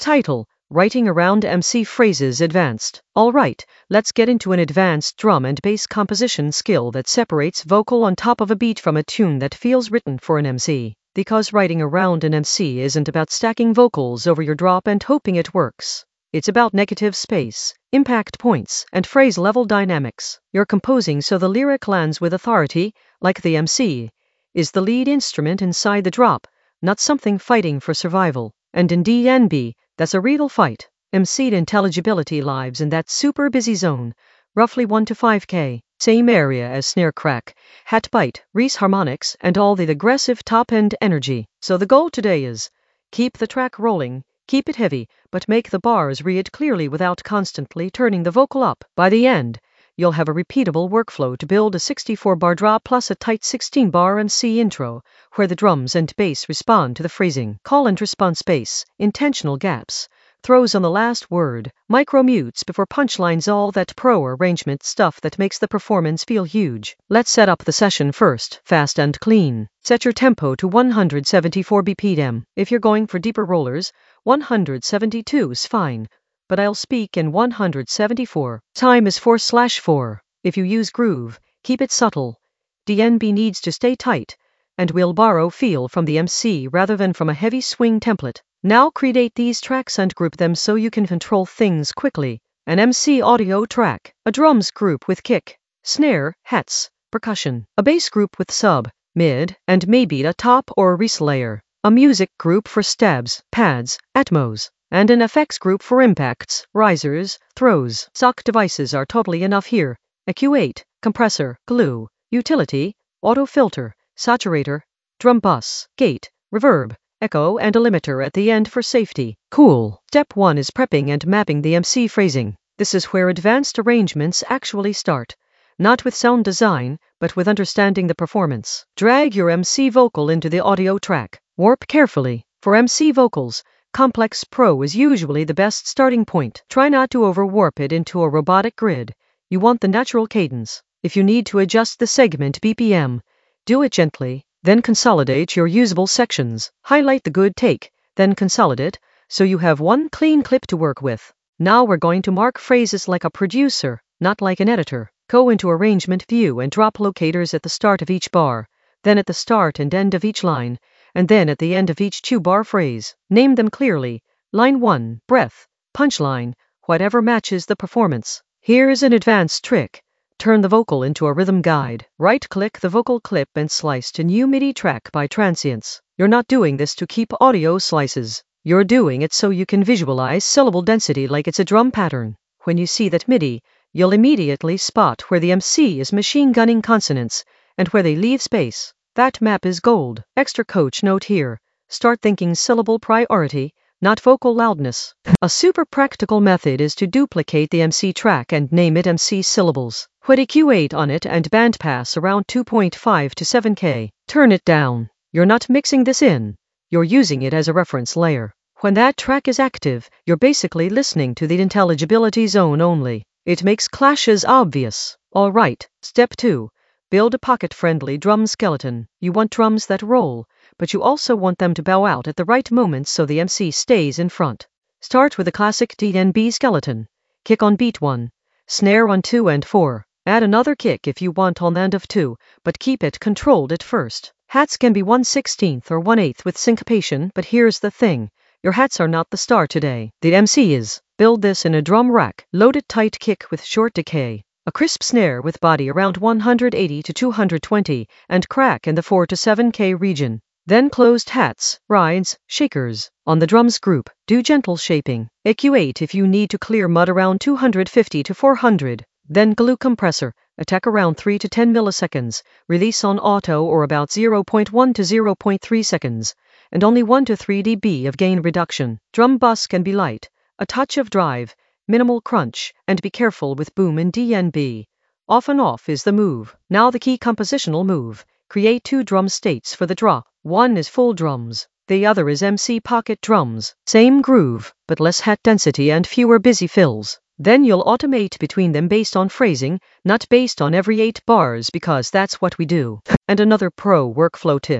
Title: Writing Around MC Phrases Advanced. Alright, let's get into an advanced drum and bass composition skill that separates vocal on top of a beat from a tune that feels written for an MC. Because writing around an MC isn't about stacking vocals over your drop and hoping it works. It's about negative space, impact points, and phrase level dynamics. You're composing so the lyric lands with authority, like the MC is the lead instrument inside the drop, not something fighting for survival. And in DNB, that's a real fight. MC'd intelligibility lives in that super busy zone, roughly 1 to 5K, same area as snare crack, hat bite, Reese harmonics, and all the aggressive top-end energy. So the goal today is, keep the track rolling, keep it heavy, but make the bars read clearly without constantly turning the vocal up. By the end, you'll have a repeatable workflow to build a 64-bar drop plus a tight 16-bar MC intro, where the drums and bass respond to the phrasing. Call and response bass, intentional gaps, throws on the last word, micro mutes before punchlines, all that pro arrangement stuff that makes the performance feel huge. Let's set up the session first, fast and clean. Set your tempo to 174 BPM. If you're going for deeper rollers, 172's fine, but I'll speak in 174. Time is 4/4. If you use groove, keep it subtle. DNB needs to stay tight, and we'll borrow feel from the MC rather than from a heavy swing template. Now create these tracks and group them so you can control things quickly. An MC audio track, a drums group with kick, snare, hats, percussion, a bass group with sub, mid, and maybe a top or Reese layer, a music group for stabs, pads, atmos, and an effects group for impacts, risers, throws. Sock devices are totally enough here. EQ8, compressor, glue, utility, auto filter, saturator, drum bus, gate, reverb, echo, and a limiter at the end for safety. Cool. Step 1 is prepping and mapping the MC phrasing. This is where advanced arrangements actually start. Not with sound design, but with understanding the performance. Drag your MC vocal into the audio track. Warp carefully. For MC vocals, complex pro is usually the best starting point. Try not to overwarp it into a robotic grid. You want the natural cadence. If you need to adjust the segment BPM, do it gently. Then consolidate your usable sections. Highlight the good take, then consolidate, so you have one clean clip to work with. Now we're going to mark phrases like a producer, not like an editor. Go into arrangement view and drop locators at the start of each bar, then at the start and end of each line, and then at the end of each 2-bar phrase. Name them clearly. Line 1, breath, punchline, whatever matches the performance. Here's an advanced trick. Turn the vocal into a rhythm guide. Right-click the vocal clip and slice to new MIDI track by transients. You're not doing this to keep audio slices. You're doing it so you can visualize syllable density like it's a drum pattern. When you see that MIDI, you'll immediately spot where the MC is machine gunning consonants and where they leave space. That map is gold. Extra coach note here. Start thinking syllable priority, not vocal loudness. A super practical method is to duplicate the MC track and name it MC syllables. Put EQ8 on it and bandpass around 2.5 to 7K. Turn it down. You're not mixing this in. You're using it as a reference layer. When that track is active, you're basically listening to the intelligibility zone only. It makes clashes obvious. Alright, step 2. Build a pocket-friendly drum skeleton. You want drums that roll, but you also want them to bow out at the right moments so the MC stays in front. Start with a classic DNB skeleton. Kick on beat 1, snare on 2 and 4. Add another kick if you want on the end of 2, but keep it controlled at first. Hats can be 1/16 or 1/8 with syncopation, but here's the thing. Your hats are not the star today. The MC is. Build this in a drum rack. Loaded tight kick with short decay. A crisp snare with body around 180 to 220 and crack in the 4 to 7K region. Then closed hats, rides, shakers. On the drums group, do gentle shaping. EQ8 if you need to clear mud around 250 to 400. Then glue compressor, attack around 3 to 10 milliseconds, release on auto or about 0.1 to 0.3 seconds, and only 1 to 3 dB of gain reduction. Drum bus can be light, a touch of drive, minimal crunch, and be careful with boom in DNB. Off and off is the move. Now the key compositional move. Create 2 drum states for the drop. One is full drums. The other is MC pocket drums. Same groove, but less hat density and fewer busy fills. Then you'll automate between them based on phrasing, not based on every 8 bars because that's what we do. And another pro workflow tip.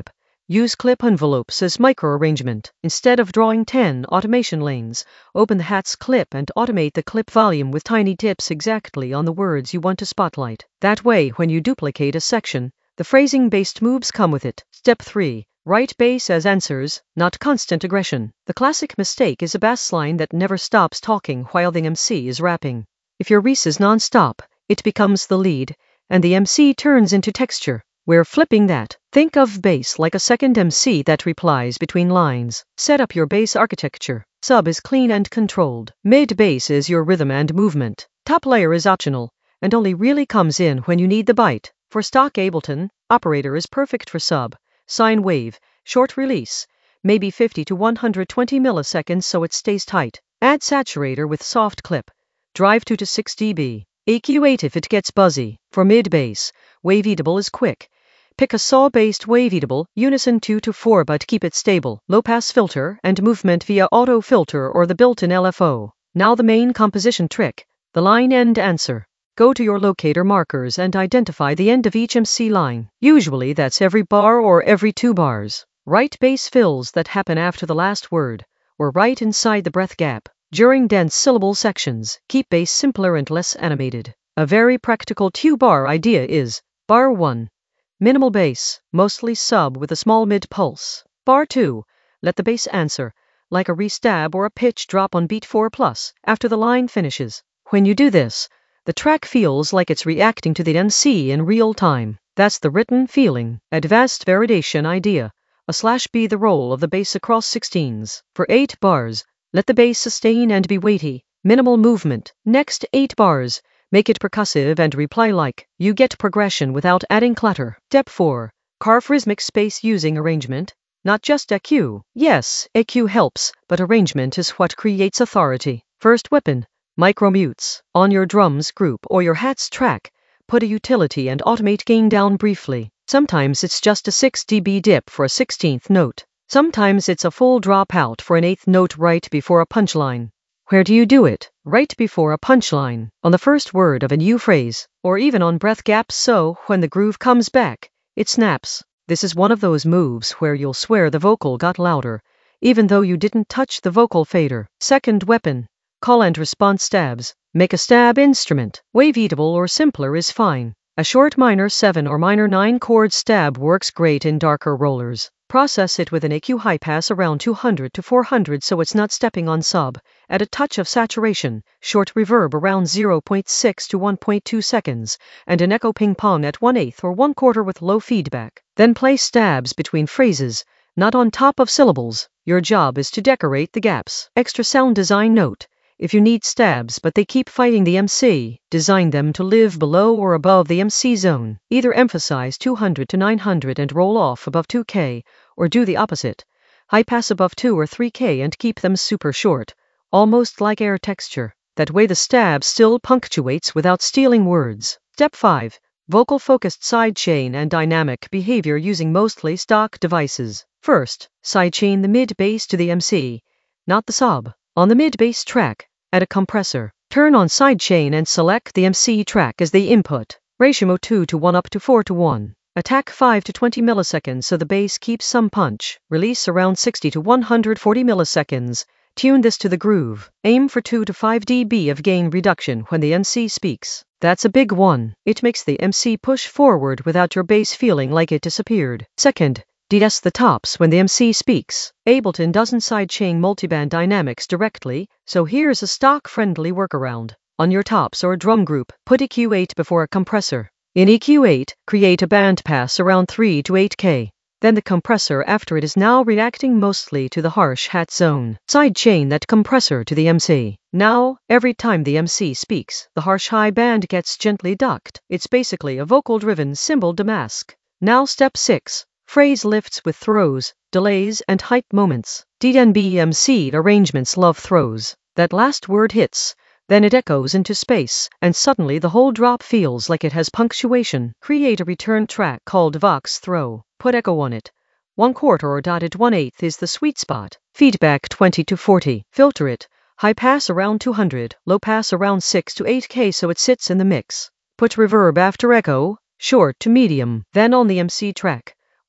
Use clip envelopes as micro-arrangement. Instead of drawing 10 automation lanes, open the hat's clip and automate the clip volume with tiny tips exactly on the words you want to spotlight. That way, when you duplicate a section, the phrasing-based moves come with it. Step 3. Write bass as answers, not constant aggression. The classic mistake is a bass line that never stops talking while the MC is rapping. If your res is non-stop, it becomes the lead, and the MC turns into texture. We're flipping that. Think of bass like a second MC that replies between lines. Set up your bass architecture. Sub is clean and controlled. Mid bass is your rhythm and movement. Top layer is optional, and only really comes in when you need the bite. For stock Ableton, operator is perfect for sub. Sine wave, short release, maybe 50 to 120 milliseconds so it stays tight. Add saturator with soft clip. Drive 2 to 6 dB. EQ8 if it gets buzzy. For mid bass, wave eatable is quick. Pick a saw-based wave eatable, unison 2 to 4 but keep it stable. Low pass filter and movement via auto filter or the built-in LFO. Now the main composition trick, the line end answer. Go to your locator markers and identify the end of each MC line. Usually that's every bar or every 2 bars. Write bass fills that happen after the last word, or right inside the breath gap. During dense syllable sections, keep bass simpler and less animated. A very practical 2-bar idea is, bar 1, minimal bass, mostly sub with a small mid pulse. Bar 2, let the bass answer, like a restab or a pitch drop on beat 4+, after the line finishes. When you do this, the track feels like it's reacting to the MC in real time. That's the written feeling. Advanced variation idea, /B the roll of the bass across 16s. For 8 bars, let the bass sustain and be weighty, minimal movement. Next 8 bars, make it percussive and reply-like. You get progression without adding clutter. Step 4. Carve rhythmic space using arrangement, not just EQ. Yes, EQ helps, but arrangement is what creates authority. First weapon, micromutes. On your drums group or your hats track, put a utility and automate gain down briefly. Sometimes it's just a 6 dB dip for a 16th note. Sometimes it's a full dropout for an 8th note right before a punchline. Where do you do it? Right before a punchline, on the first word of a new phrase, or even on breath gaps so when the groove comes back, it snaps. This is one of those moves where you'll swear the vocal got louder, even though you didn't touch the vocal fader. Second weapon, call and response stabs. Make a stab instrument. Wave eatable or simpler is fine. A short minor 7 or minor 9 chord stab works great in darker rollers. Process it with an EQ high pass around 200 to 400 so it's not stepping on sub. Add a touch of saturation, short reverb around 0.6 to 1.2 seconds, and an echo ping-pong at 1/8 or 1/4 with low feedback. Then play stabs between phrases, not on top of syllables. Your job is to decorate the gaps. Extra sound design note. If you need stabs but they keep fighting the MC, design them to live below or above the MC zone. Either emphasize 200 to 900 and roll off above 2K, or do the opposite. High pass above 2 or 3K and keep them super short, almost like air texture. That way the stab still punctuates without stealing words. Step 5. Vocal-focused sidechain and dynamic behavior using mostly stock devices. First, sidechain the mid-bass to the MC, not the sub. On the mid-bass track, add a compressor. Turn on sidechain and select the MC track as the input. Ratio 2 to 1 up to 4 to 1. Attack 5 to 20 milliseconds so the bass keeps some punch. Release around 60 to 140 milliseconds. Tune this to the groove. Aim for 2 to 5 dB of gain reduction when the MC speaks. That's a big one. It makes the MC push forward without your bass feeling like it disappeared. Second, de-es the tops when the MC speaks. Ableton doesn't sidechain multiband dynamics directly, so here's a stock-friendly workaround. On your tops or drum group, put EQ8 before a compressor. In EQ8, create a bandpass around 3 to 8K. Then the compressor after it is now reacting mostly to the harsh hat zone. Sidechain that compressor to the MC. Now, every time the MC speaks, the harsh high band gets gently ducked. It's basically a vocal-driven cymbal demask. Now step 6. Phrase lifts with throws, delays, and hype moments. DNB MC arrangements love throws. That last word hits, then it echoes into space, and suddenly the whole drop feels like it has punctuation. Create a return track called Vox Throw. Put echo on it. 1/4 or dotted 1/8 is the sweet spot. Feedback 20 to 40. Filter it. High pass around 200, low pass around 6 to 8K so it sits in the mix. Put reverb after echo, short to medium. Then on the MC track,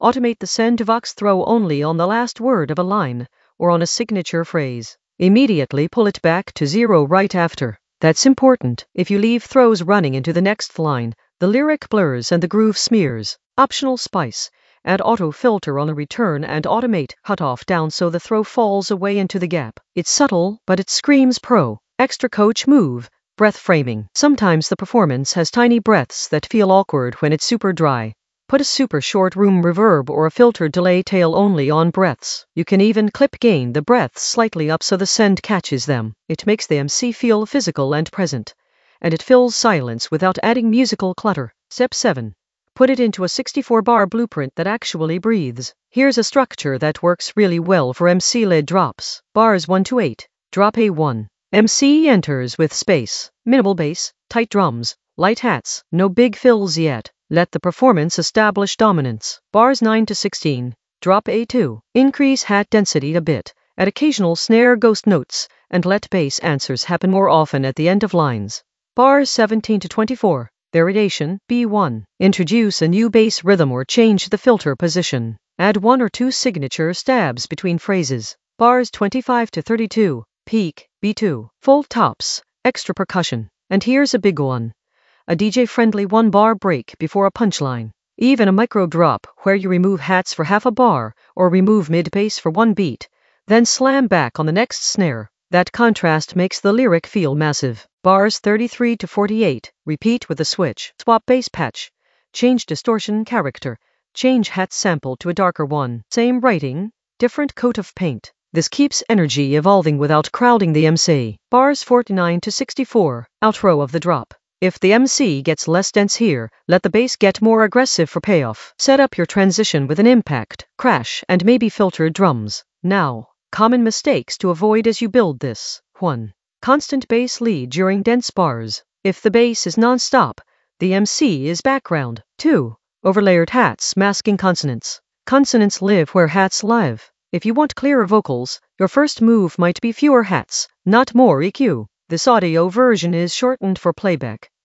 Automate the send to Vox throw only on the last word of a line, or on a signature phrase. Immediately pull it back to 0 right after. That's important. If you leave throws running into the next line, the lyric blurs and the groove smears. Optional spice. Add auto filter on the return and automate cutoff down so the throw falls away into the gap. It's subtle, but it screams pro. Extra coach move. Breath framing. Sometimes the performance has tiny breaths that feel awkward when it's super dry. Put a super short room reverb or a filtered delay tail only on breaths. You can even clip gain the breaths slightly up so the send catches them. It makes the MC feel physical and present. And it fills silence without adding musical clutter. Step 7. Put it into a 64-bar blueprint that actually breathes. Here's a structure that works really well for MC-led drops. Bars 1 to 8. Drop A1. MC enters with space, minimal bass, tight drums, light hats, no big fills yet. Let the performance establish dominance. Bars 9 to 16. Drop A2. Increase hat density a bit. Add occasional snare ghost notes, and let bass answers happen more often at the end of lines. Bars 17 to 24. Variation, B1. Introduce a new bass rhythm or change the filter position. Add 1 or 2 signature stabs between phrases. Bars 25 to 32. Peak, B2. Full tops, extra percussion. And here's a big one. A DJ-friendly 1-bar break before a punchline. Even a micro drop where you remove hats for half a bar or remove mid-bass for 1 beat, then slam back on the next snare. That contrast makes the lyric feel massive. Bars 33 to 48. Repeat with a switch. Swap bass patch. Change distortion character. Change hat sample to a darker one. Same writing, different coat of paint. This keeps energy evolving without crowding the MC. Bars 49 to 64. Outro of the drop. If the MC gets less dense here, let the bass get more aggressive for payoff. Set up your transition with an impact, crash, and maybe filtered drums. Now, common mistakes to avoid as you build this. 1. Constant bass lead during dense bars. If the bass is non-stop, the MC is background. 2. Overlayered hats masking consonants. Consonants live where hats live. If you want clearer vocals, your first move might be fewer hats, not more EQ. This audio version is shortened for playback.